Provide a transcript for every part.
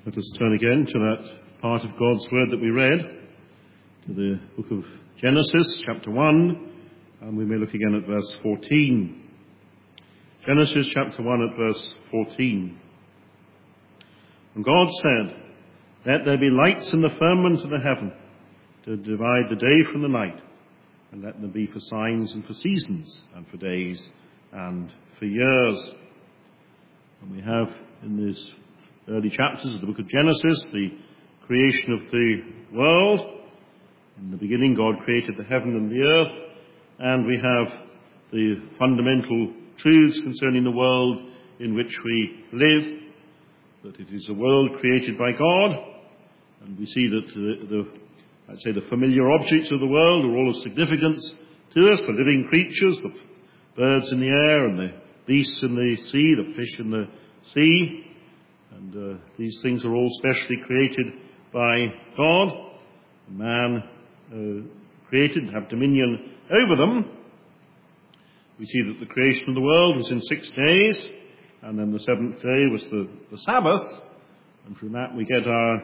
Let us turn again to that part of God's Word that we read, to the book of Genesis, chapter 1, and we may look again at verse 14. Genesis chapter 1 at verse 14. And God said, "Let there be lights in the firmament of the heaven, to divide the day from the night, and let them be for signs and for seasons, and for days and for years." And we have in these early chapters of the book of Genesis the creation of the world. In the beginning, God created the heaven and the earth, and we have the fundamental truths concerning the world in which we live, that it is a world created by God, and we see that the familiar objects of the world are all of significance to us, the living creatures, the birds in the air and the beasts in the sea, the fish in the sea, and these things are all specially created by God. Man created and have dominion over them. We see that the creation of the world was in 6 days, and then the seventh day was the Sabbath, and from that we get our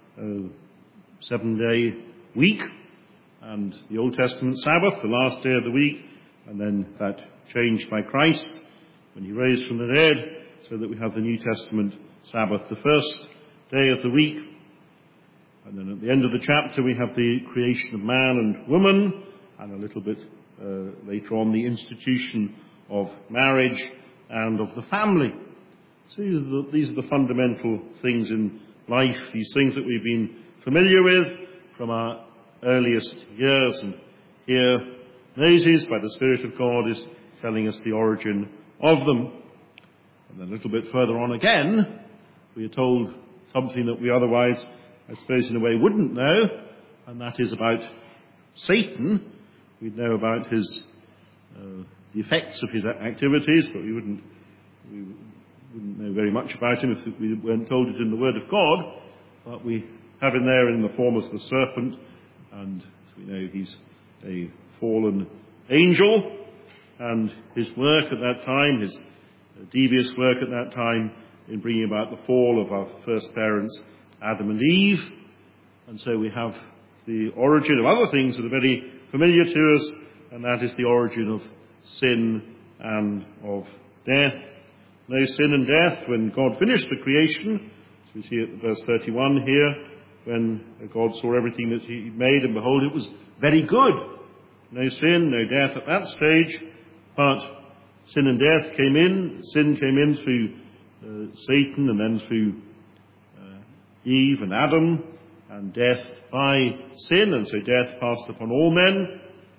7-day week, and the Old Testament Sabbath, the last day of the week, and then that changed by Christ when he raised from the dead, so that we have the New Testament Sabbath, the first day of the week. And then at the end of the chapter we have the creation of man and woman, and a little bit later on the institution of marriage and of the family. So these are the fundamental things in life, these things that we've been familiar with from our earliest years. And here Moses, by the Spirit of God, is telling us the origin of them. And then a little bit further on again, we are told something that we otherwise, I suppose, in a way wouldn't know, and that is about Satan. We'd know about his the effects of his activities, but we wouldn't know very much about him if we weren't told it in the Word of God. But we have him there in the form of the serpent, and as we know, he's a fallen angel, and his work at that time, his devious work at that time, in bringing about the fall of our first parents, Adam and Eve. And so we have the origin of other things that are very familiar to us, and that is the origin of sin and of death. No sin and death when God finished the creation, as we see at verse 31 here, when God saw everything that he made, and behold, it was very good. No sin, no death at that stage, but sin and death came in. Sin came in through Satan, and then through Eve and Adam, and death by sin, and so death passed upon all men.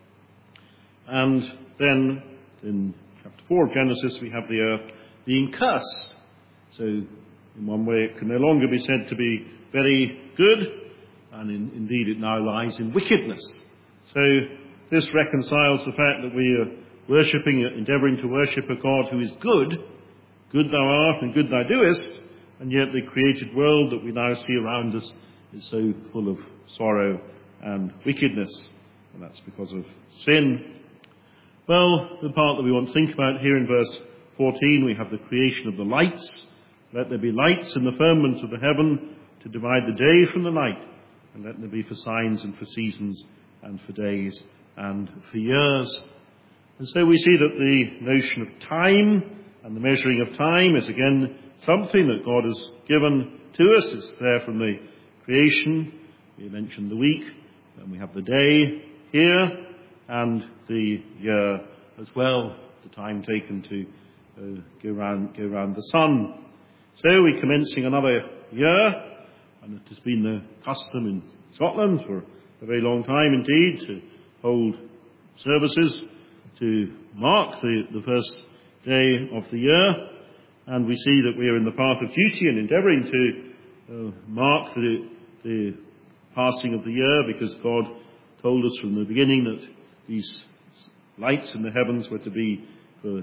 And then in chapter 4 of Genesis we have the earth being cursed. So in one way it can no longer be said to be very good, and indeed it now lies in wickedness. So this reconciles the fact that we are endeavouring to worship a God who is good. Good thou art and good thou doest, and yet the created world that we now see around us is so full of sorrow and wickedness, and that's because of sin. Well, the part that we want to think about here in verse 14, we have the creation of the lights. Let there be lights in the firmament of the heaven to divide the day from the night, and let there be for signs and for seasons and for days and for years. And so we see that the notion of time and the measuring of time is again something that God has given to us. It's there from the creation. We mentioned the week, and we have the day here, and the year as well, the time taken to go round the sun. So we're commencing another year, and it has been the custom in Scotland for a very long time indeed to hold services to mark the first day of the year, and we see that we are in the path of duty and endeavouring to mark the passing of the year, because God told us from the beginning that these lights in the heavens were to be for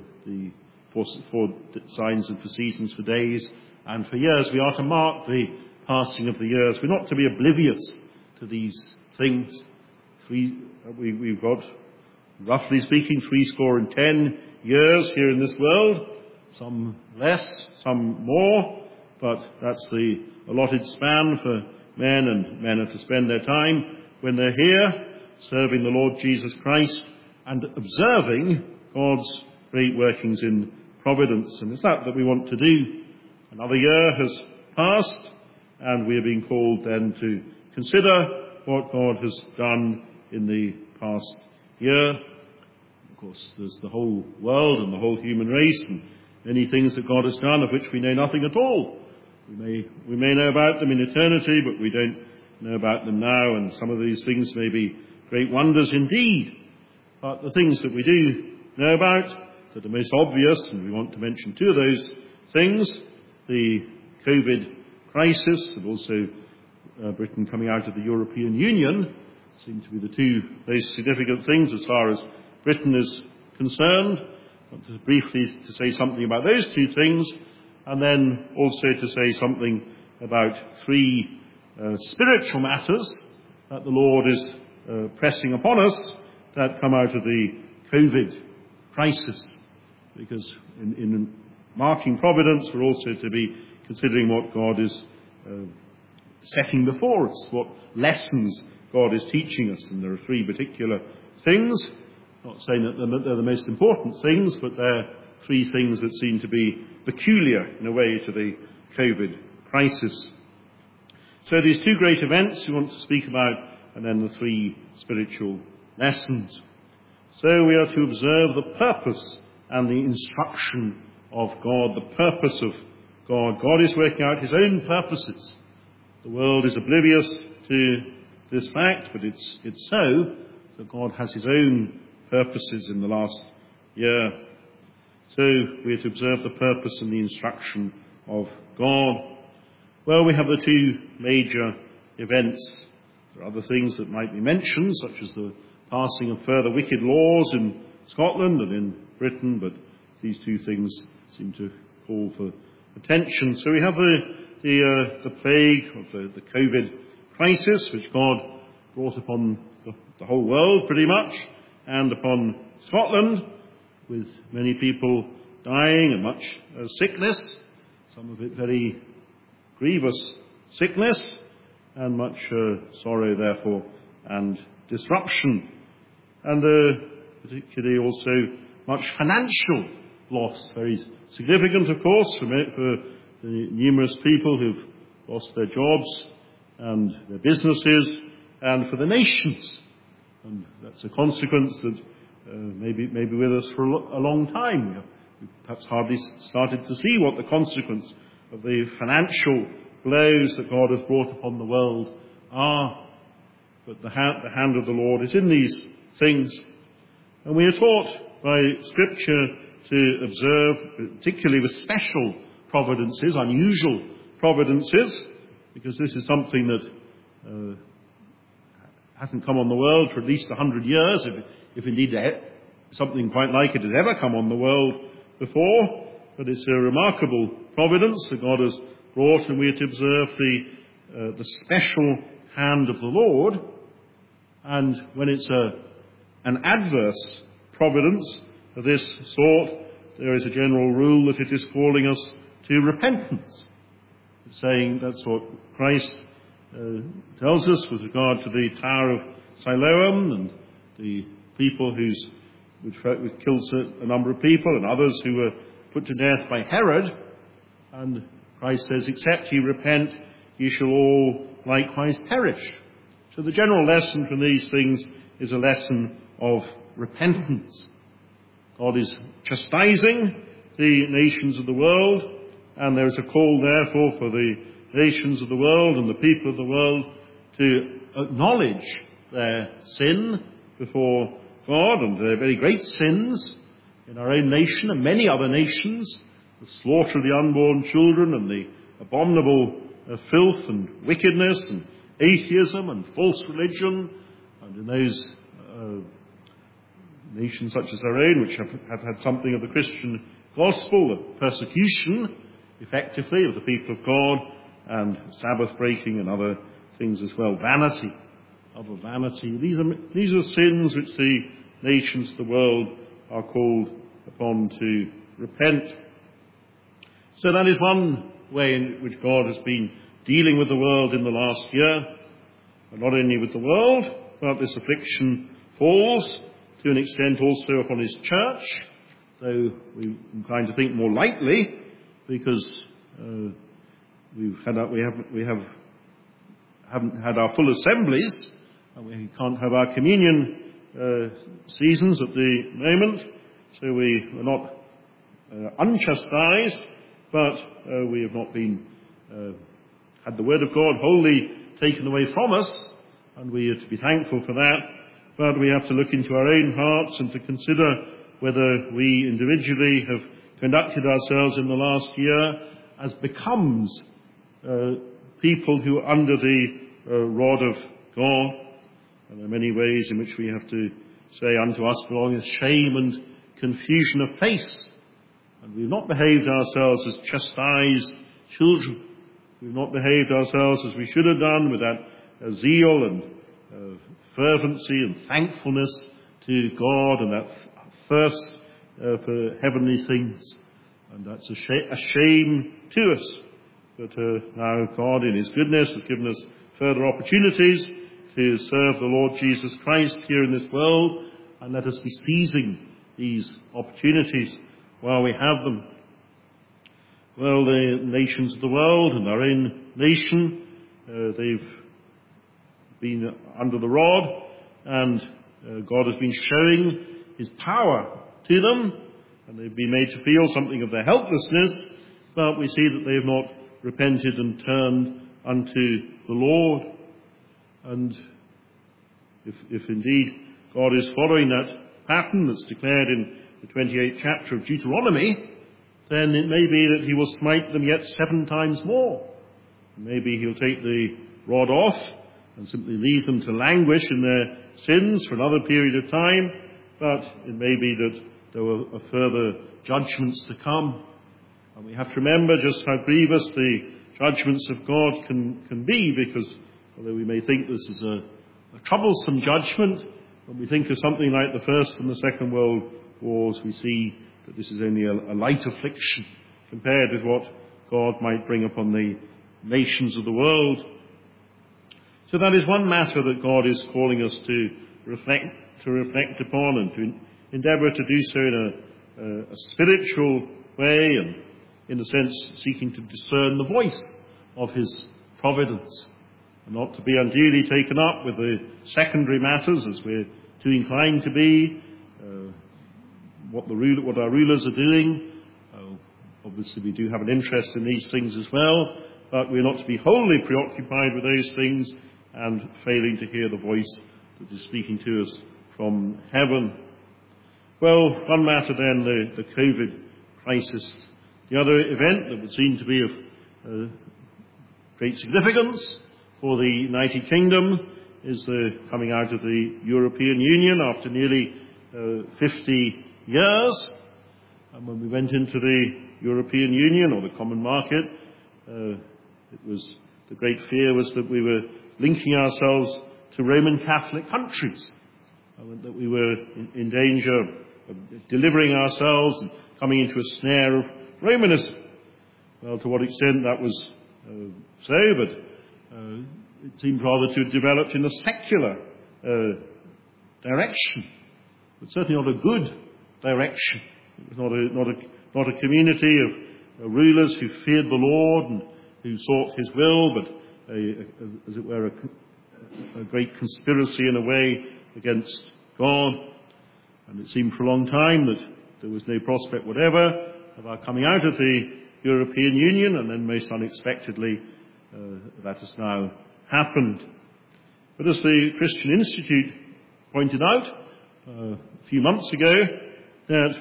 signs and for seasons, for days and for years. We are to mark the passing of the years. We're not to be oblivious to these things. We've got, roughly speaking, 70 years here in this world, some less, some more, but that's the allotted span for men, and men are to spend their time when they're here, serving the Lord Jesus Christ and observing God's great workings in providence. And it's that we want to do. Another year has passed, and we are being called then to consider what God has done in the past year. Of course, there's the whole world and the whole human race and many things that God has done of which we know nothing at all. We may know about them in eternity, but we don't know about them now, and some of these things may be great wonders indeed. But the things that we do know about that are most obvious, and we want to mention two of those things, the COVID crisis and also Britain coming out of the European Union, seem to be the two most significant things as far as Britain is concerned. I want to briefly to say something about those two things, and then also to say something about three spiritual matters that the Lord is pressing upon us that come out of the COVID crisis. Because in marking providence, we're also to be considering what God is setting before us, what lessons God is teaching us. And there are three particular things. Not saying that they're the most important things, but they're three things that seem to be peculiar in a way to the COVID crisis. So these two great events we want to speak about, and then the three spiritual lessons. So we are to observe the purpose and the instruction of God, the purpose of God. God is working out his own purposes. The world is oblivious to this fact, but it's so that God has his own purposes in the last year. So we are to observe the purpose and the instruction of God. Well, we have the two major events. There are other things that might be mentioned, such as the passing of further wicked laws in Scotland and in Britain, but these two things seem to call for attention. So we have the plague of the COVID crisis, which God brought upon the whole world pretty much, and upon Scotland, with many people dying and much sickness, some of it very grievous sickness, and much sorrow, therefore, and disruption. And particularly also much financial loss, very significant, of course, for the numerous people who've lost their jobs and their businesses, and for the nations. And that's a consequence that may be with us for a long time. We've perhaps hardly started to see what the consequence of the financial blows that God has brought upon the world are. But the hand of the Lord is in these things. And we are taught by Scripture to observe, particularly with special providences, unusual providences, because this is something that hasn't come on the world for at least 100 years, if indeed something quite like it has ever come on the world before. But it's a remarkable providence that God has brought, and we are to observe the special hand of the Lord. And when it's an adverse providence of this sort, there is a general rule that it is calling us to repentance. It's saying that's what Christ tells us with regard to the Tower of Siloam and the people which killed a number of people and others who were put to death by Herod. And Christ says, except ye repent, ye shall all likewise perish. So the general lesson from these things is a lesson of repentance. God is chastising the nations of the world, and there is a call, therefore, for the nations of the world and the people of the world to acknowledge their sin before God, and their very great sins in our own nation and many other nations, the slaughter of the unborn children and the abominable filth and wickedness and atheism and false religion, and in those nations such as our own, which have had something of the Christian gospel, of persecution, effectively, of the people of God, and Sabbath breaking and other things as well. Vanity, other vanity. These are sins which the nations of the world are called upon to repent. So that is one way in which God has been dealing with the world in the last year. And not only with the world, but this affliction falls to an extent also upon his church, though we're inclined to think more lightly, because we haven't had our full assemblies, and we can't have our communion seasons at the moment, so we are not unchastised, but we have not been had the word of God wholly taken away from us, and we are to be thankful for that. But we have to look into our own hearts and to consider whether we individually have conducted ourselves in the last year as becomes people who are under the rod of God. And there are many ways in which we have to say, unto us belongeth shame and confusion of face. And we've not behaved ourselves as chastised children. We've not behaved ourselves as we should have done, with that zeal and fervency and thankfulness to God, and that thirst for heavenly things. And that's a shame to us. But now God in his goodness has given us further opportunities to serve the Lord Jesus Christ here in this world, and let us be seizing these opportunities while we have them. Well, the nations of the world and our own nation, they've been under the rod, and God has been showing his power to them, and they've been made to feel something of their helplessness, but we see that they have not repented and turned unto the Lord. And if indeed God is following that pattern that's declared in the 28th chapter of Deuteronomy, then it may be that he will smite them yet 7 times more. Maybe he'll take the rod off and simply leave them to languish in their sins for another period of time, but it may be that there are further judgments to come. And we have to remember just how grievous the judgments of God can be, because although we may think this is a troublesome judgment, when we think of something like the First and the Second World Wars, we see that this is only a light affliction compared with what God might bring upon the nations of the world. So that is one matter that God is calling us to reflect upon, and to endeavour to do so in a spiritual way, and in a sense seeking to discern the voice of his providence, and not to be unduly taken up with the secondary matters, as we're too inclined to be, what our rulers are doing. Obviously we do have an interest in these things as well, but we're not to be wholly preoccupied with those things and failing to hear the voice that is speaking to us from heaven. Well, one matter then, the COVID crisis. The other event that would seem to be of great significance for the United Kingdom is the coming out of the European Union after nearly 50 years. And when we went into the European Union, or the common market, the great fear was that we were linking ourselves to Roman Catholic countries, that we were in danger of delivering ourselves and coming into a snare of Romanism. Well, to what extent that was so, but it seemed rather to have developed in a secular direction, but certainly not a good direction. It was not a community of rulers who feared the Lord and who sought his will, but as it were a great conspiracy in a way against God. And it seemed for a long time that there was no prospect whatever of our coming out of the European Union, and then most unexpectedly that has now happened. But as the Christian Institute pointed out a few months ago, that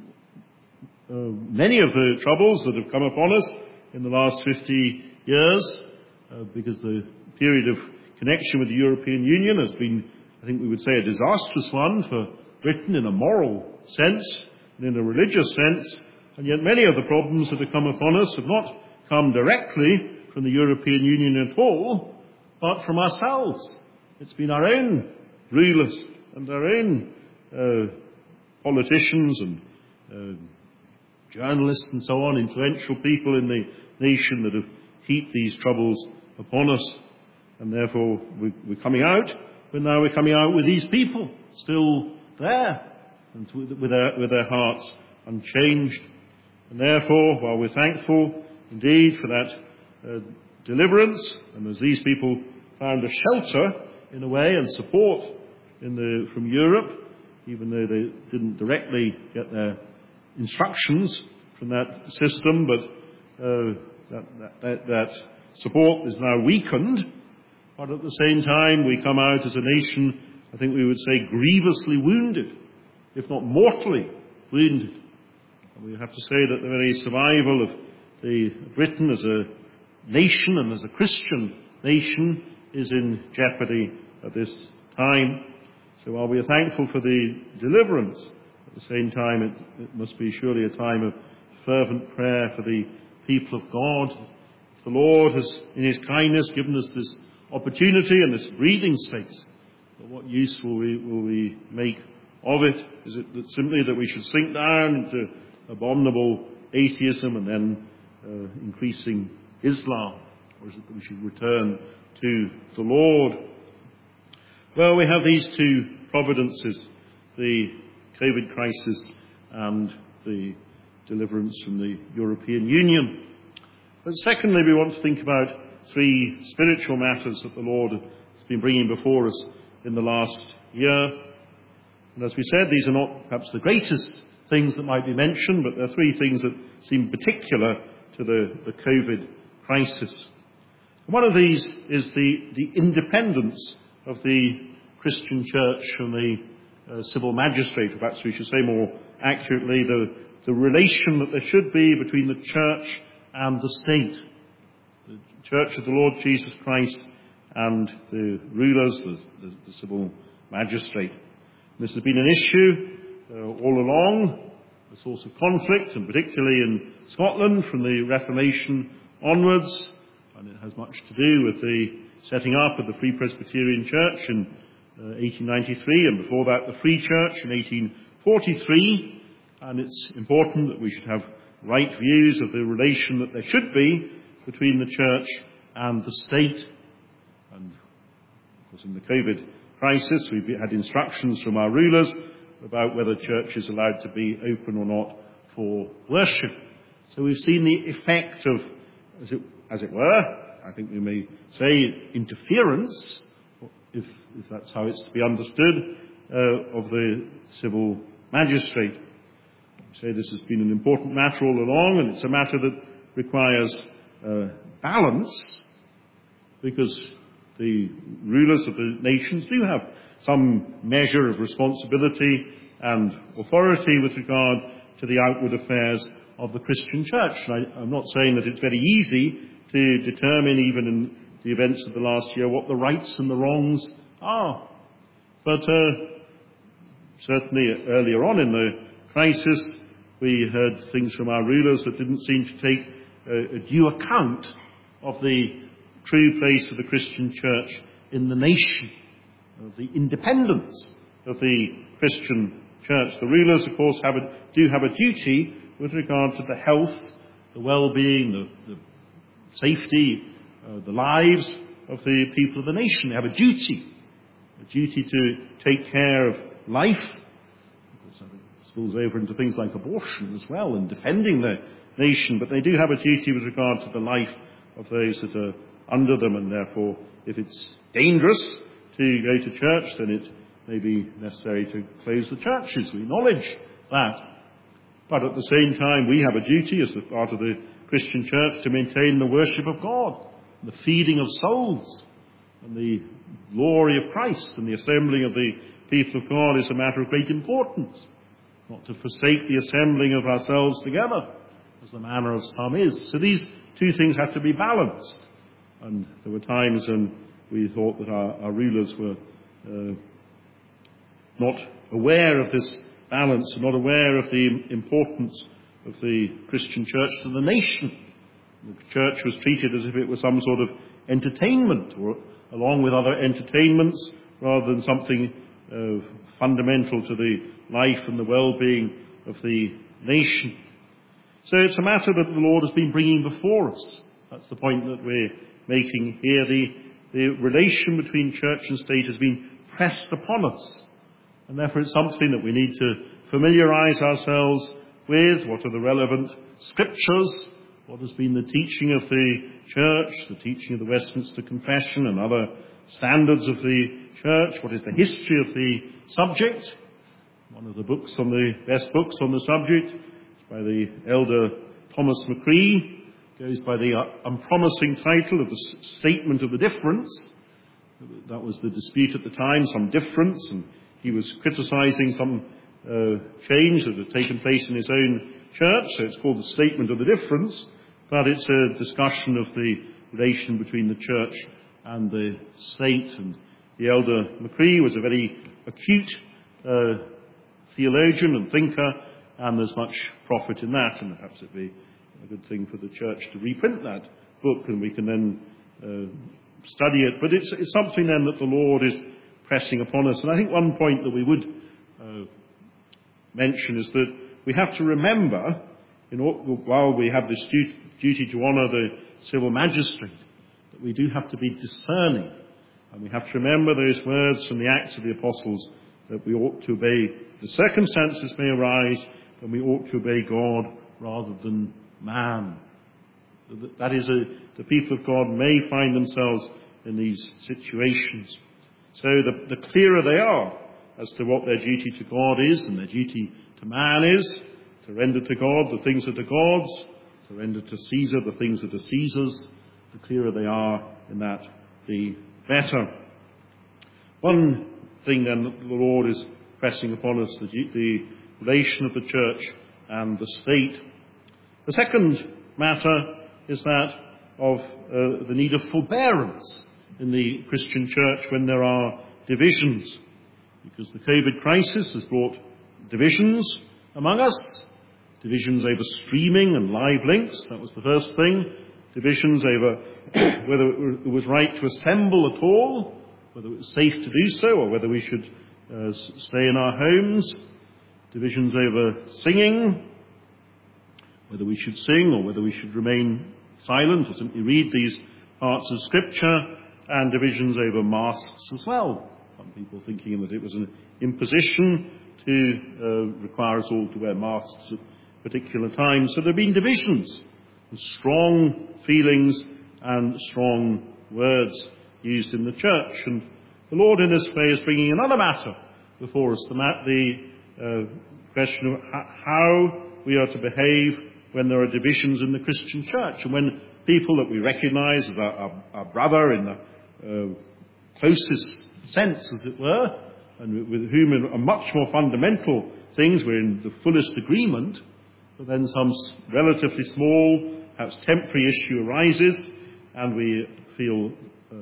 many of the troubles that have come upon us in the last 50 years, because the period of connection with the European Union has been, I think we would say, a disastrous one for Britain in a moral sense and in a religious sense, and yet many of the problems that have come upon us have not come directly from the European Union at all, but from ourselves. It's been our own rulers and our own politicians and journalists and so on, influential people in the nation that have heaped these troubles upon us. And therefore we're coming out, but now we're coming out with these people still there, and with their hearts unchanged. And therefore, while we're thankful indeed for that deliverance, and as these people found a shelter in a way and support from Europe, even though they didn't directly get their instructions from that system, but that support is now weakened. But at the same time, we come out as a nation, I think we would say, grievously wounded, if not mortally wounded. And we have to say that the very survival of Britain as a nation and as a Christian nation is in jeopardy at this time. So while we are thankful for the deliverance, at the same time it must be surely a time of fervent prayer for the people of God. If the Lord has, in his kindness, given us this opportunity and this breathing space, but what use will we make of it? Is it simply that we should sink down into abominable atheism and then increasing Islam? Or is it that we should return to the Lord? Well, we have these two providences, the COVID crisis and the deliverance from the European Union. But secondly, we want to think about three spiritual matters that the Lord has been bringing before us in the last year. And as we said, these are not perhaps the greatest things that might be mentioned, but they're three things that seem particular to the COVID crisis. And one of these is the independence of the Christian church from the civil magistrate, or perhaps we should say more accurately, the relation that there should be between the church and the state. The Church of the Lord Jesus Christ and the rulers, the civil magistrate. This has been an issue all along, a source of conflict, and particularly in Scotland from the Reformation onwards. And it has much to do with the setting up of the Free Presbyterian Church in 1893, and before that the Free Church in 1843. And it's important that we should have right views of the relation that there should be between the church and the state. And of course in the COVID crisis we've had instructions from our rulers about whether church is allowed to be open or not for worship. So we've seen the effect of, as it were, I think we may say interference, if that's how it's to be understood, of the civil magistrate. I say this has been an important matter all along, and it's a matter that requires balance, because the rulers of the nations do have some measure of responsibility and authority with regard to the outward affairs of the Christian church. And I'm not saying that it's very easy to determine, even in the events of the last year, what the rights and the wrongs are. But certainly earlier on in the crisis, we heard things from our rulers that didn't seem to take a due account of the true place of the Christian church in the nation, of the independence of the Christian church. The rulers, of course, do have a duty with regard to the health, the well-being, the safety, the lives of the people of the nation. They have a duty to take care of life. Of course, it spills over into things like abortion as well, and defending the nation. But they do have a duty with regard to the life of those that are under them, and therefore, if it's dangerous to go to church, then it may be necessary to close the churches. We acknowledge that. But at the same time, we have a duty as the part of the Christian church to maintain the worship of God, the feeding of souls, and the glory of Christ, and the assembling of the people of God is a matter of great importance. Not to forsake the assembling of ourselves together, as the manner of some is. So these two things have to be balanced. And there were times when we thought that our rulers were not aware of this balance, not aware of the importance of the Christian church to the nation. The church was treated as if it was some sort of entertainment, or along with other entertainments, rather than something fundamental to the life and the well-being of the nation. So it's a matter that the Lord has been bringing before us. That's the point that we're making here. The relation between church and state has been pressed upon us. And therefore it's something that we need to familiarise ourselves with. What are the relevant scriptures? What has been the teaching of the church, the teaching of the Westminster Confession and other standards of the church? What is the history of the subject? One of the best books on the subject is by the elder Thomas McCree. Goes by the unpromising title of the Statement of the Difference. That was the dispute at the time, some difference, and he was criticising some change that had taken place in his own church, so it's called the Statement of the Difference, but it's a discussion of the relation between the church and the state. And the elder McCree was a very acute theologian and thinker, and there's much profit in that, and perhaps it'd be a good thing for the church to reprint that book, and we can then study it. But it's something then that the Lord is pressing upon us. And I think one point that we would mention is that we have to remember, while we have this duty to honour the civil magistrate, that we do have to be discerning. And we have to remember those words from the Acts of the Apostles, that we ought to obey. The circumstances may arise, and we ought to obey God rather than man. That is, the people of God may find themselves in these situations. So the clearer they are as to what their duty to God is and their duty to man is, to render to God the things that are God's, to render to Caesar the things that are Caesar's, the clearer they are in that, the better. One thing then that the Lord is pressing upon us, the relation of the church and the state. The second matter is that of the need of forbearance in the Christian church when there are divisions. Because the COVID crisis has brought divisions among us. Divisions over streaming and live links, that was the first thing. Divisions over whether it was right to assemble at all, whether it was safe to do so, or whether we should stay in our homes. Divisions over singing, whether we should sing or whether we should remain silent or simply read these parts of Scripture, and divisions over masks as well. Some people thinking that it was an imposition to require us all to wear masks at particular times. So there have been divisions, and strong feelings and strong words used in the church. And the Lord in this way is bringing another matter before us, the question of how we are to behave when there are divisions in the Christian church, and when people that we recognise as our brother in the closest sense, as it were, and with whom in much more fundamental things we're in the fullest agreement, but then some relatively small, perhaps temporary issue arises, and we feel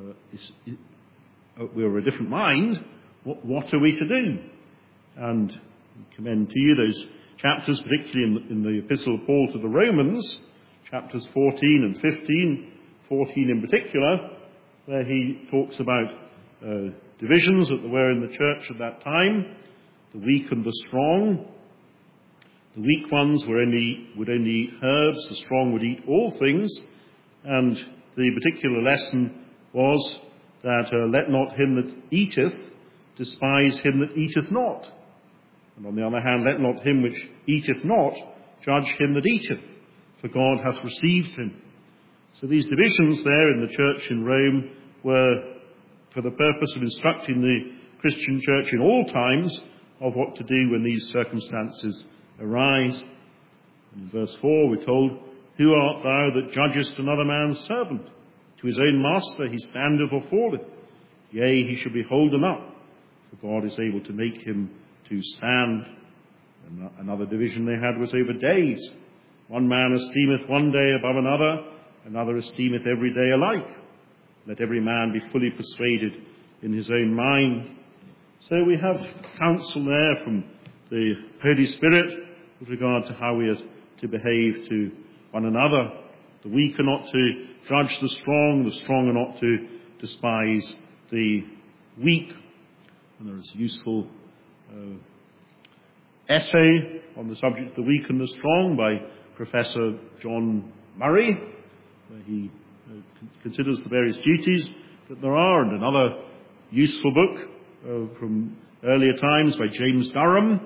we're of a different mind. What are we to do? And I commend to you those chapters, particularly in the Epistle of Paul to the Romans, chapters 14 and 15, 14 in particular, where he talks about divisions that there were in the church at that time, the weak and the strong. The weak ones would only eat herbs, the strong would eat all things, and the particular lesson was that let not him that eateth despise him that eateth not. And on the other hand, let not him which eateth not judge him that eateth, for God hath received him. So these divisions there in the church in Rome were for the purpose of instructing the Christian church in all times of what to do when these circumstances arise. In verse 4 we're told, who art thou that judgest another man's servant? To his own master he standeth or falleth. Yea, he shall be holden up, for God is able to make him to stand. And another division they had was over days. One man esteemeth one day above another, another esteemeth every day alike. Let every man be fully persuaded in his own mind. So we have counsel there from the Holy Spirit with regard to how we are to behave to one another. The weak are not to judge the strong are not to despise the weak. And there is a useful essay on the subject of the weak and the strong by Professor John Murray, where he considers the various duties that there are, and another useful book from earlier times by James Durham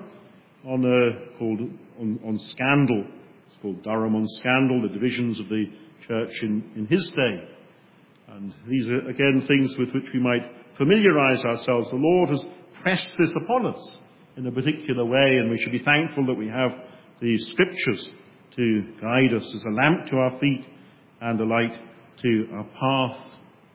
on scandal. It's called Durham on Scandal, the divisions of the church in his day. And these are, again, things with which we might familiarize ourselves. The Lord has pressed this upon us in a particular way, and we should be thankful that we have the Scriptures to guide us as a lamp to our feet and a light to our path.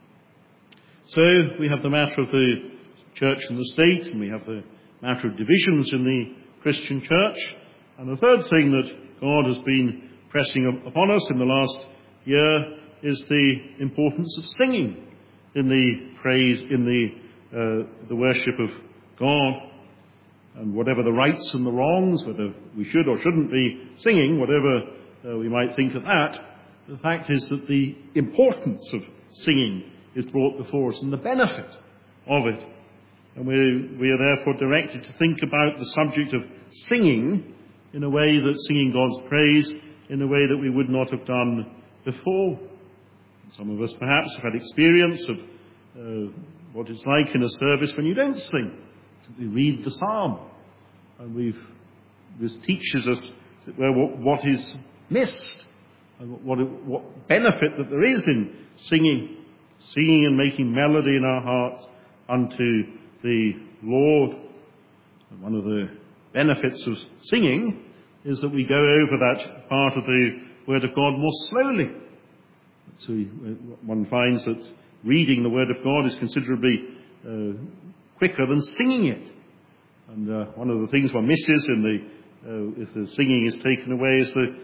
So we have the matter of the church and the state, and we have the matter of divisions in the Christian church. And the third thing that God has been pressing upon us in the last year is the importance of singing in the praise, in the worship of God. And whatever the rights and the wrongs, whether we should or shouldn't be singing, whatever we might think of that, the fact is that the importance of singing is brought before us and the benefit of it. And we are therefore directed to think about the subject of singing in a way that singing God's praise in a way that we would not have done before. Some of us perhaps have had experience of what it's like in a service when you don't sing. Simply read the psalm. And this teaches us what is missed and what benefit that there is in singing and making melody in our hearts unto the Lord. And one of the benefits of singing is that we go over that part of the Word of God more slowly. So one finds that reading the Word of God is considerably quicker than singing it. And one of the things one misses if the singing is taken away is the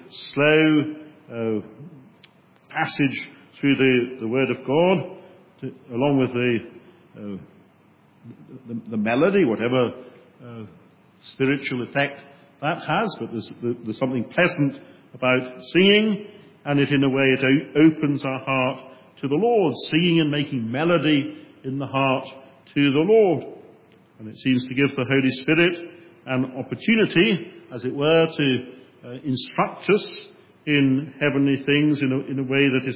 slow passage through the Word of God, along with the melody, whatever spiritual effect that has. But there's something pleasant about singing, and it in a way it opens our heart to the Lord, singing and making melody in the heart to the Lord. And it seems to give the Holy Spirit an opportunity, as it were, to instruct us in heavenly things in a way that is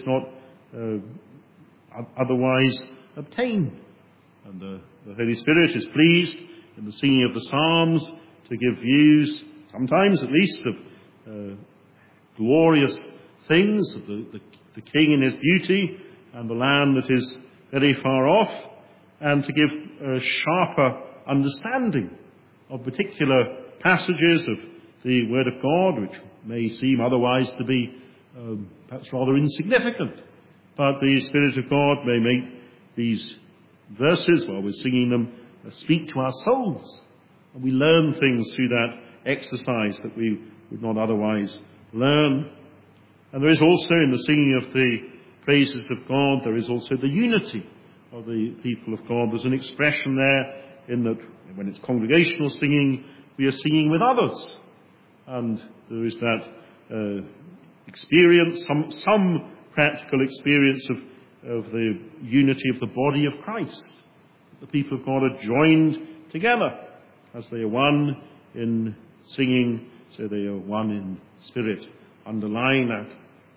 not otherwise obtained. And the Holy Spirit is pleased in the singing of the Psalms to give views, sometimes at least, of glorious things, of the King in his beauty and the land that is very far off, and to give a sharper understanding of particular passages of the Word of God, which may seem otherwise to be perhaps rather insignificant. But the Spirit of God may make these verses, while we're singing them, speak to our souls. And we learn things through that exercise that we would not otherwise learn. And there is also, in the singing of the praises of God, there is also the unity of the people of God. There's an expression there in that when it's congregational singing, we are singing with others. And there is that experience, some practical experience of the unity of the body of Christ. The people of God are joined together as they are one in singing, so they are one in spirit, underlying that.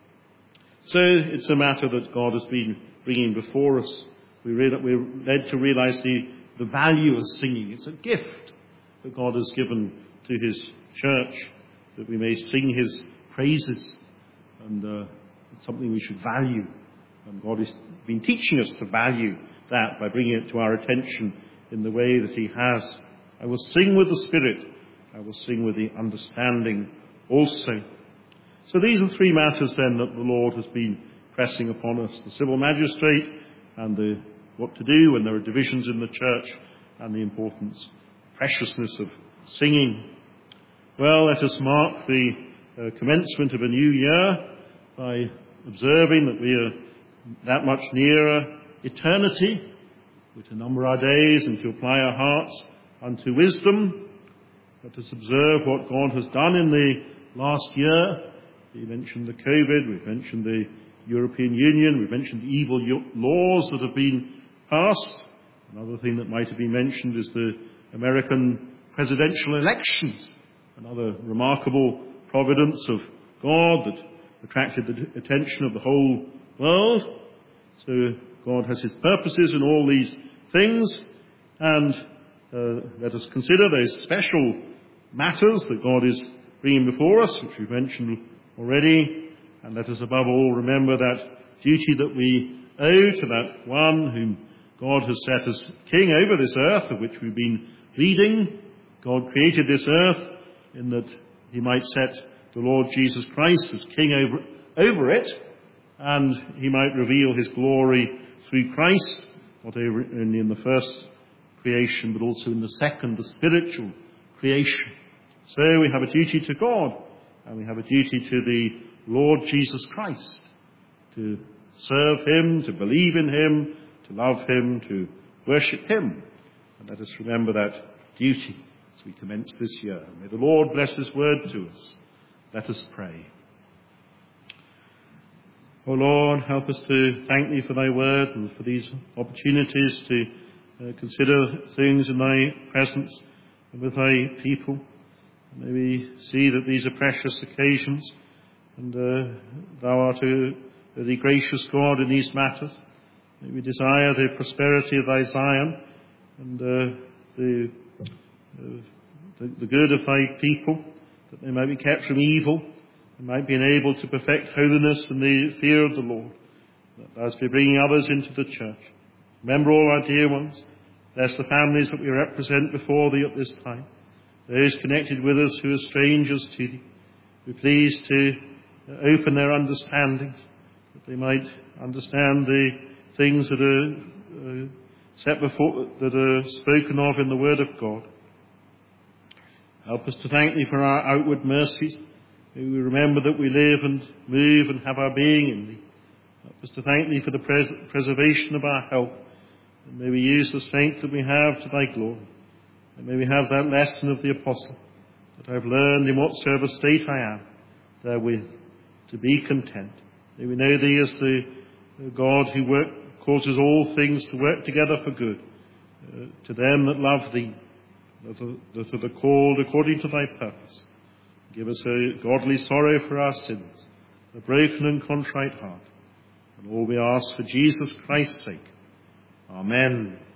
So it's a matter that God has been bringing before us. We're led to realize the value of singing. It's a gift that God has given to his church, that we may sing his praises. And it's something we should value. And God has been teaching us to value that by bringing it to our attention in the way that he has. I will sing with the Spirit. I will sing with the understanding also. So these are three matters then that the Lord has been pressing upon us. The civil magistrate and what to do when there are divisions in the church, and the importance, preciousness of singing. Well, let us mark the commencement of a new year by observing that we are that much nearer eternity. We're to number our days and to apply our hearts unto wisdom. Let us observe what God has done in the last year. We mentioned the COVID, we've mentioned the European Union, we've mentioned the evil laws that have been passed. Another thing that might have been mentioned is the American presidential elections, another remarkable providence of God that attracted the attention of the whole world. So God has his purposes in all these things, and let us consider those special matters that God is bringing before us, which we've mentioned already, and let us above all remember that duty that we owe to that one whom God has set as king over this earth, of which we've been reading. God created this earth in that he might set the Lord Jesus Christ as king over it, and he might reveal his glory through Christ, not only in the first creation, but also in the second, the spiritual creation. So we have a duty to God, and we have a duty to the Lord Jesus Christ, to serve him, to believe in him, to love him, to worship him. And let us remember that duty as we commence this year. May the Lord bless his word to us. Let us pray. O Lord, help us to thank thee for thy word and for these opportunities to consider things in thy presence and with thy people. May we see that these are precious occasions, and thou art a very gracious God in these matters. May we desire the prosperity of thy Zion and the good of thy people, that they might be kept from evil and might be enabled to perfect holiness and the fear of the Lord, that as we bringing others into the church. Remember all our dear ones. Bless the families that we represent before thee at this time, those connected with us who are strangers to thee. Be pleased to open their understandings, that they might understand the things that are set before, that are spoken of in the Word of God. Help us to thank thee for our outward mercies. May we remember that we live and move and have our being in thee. Help us to thank thee for the preservation of our health. And may we use the strength that we have to thy glory. And may we have that lesson of the apostle, that I have learned in whatsoever state I am, therewith to be content. May we know thee as the God who causes all things to work together for good, to them that love thee, that are called according to thy purpose. Give us a godly sorrow for our sins, a broken and contrite heart, and all we ask for Jesus Christ's sake. Amen.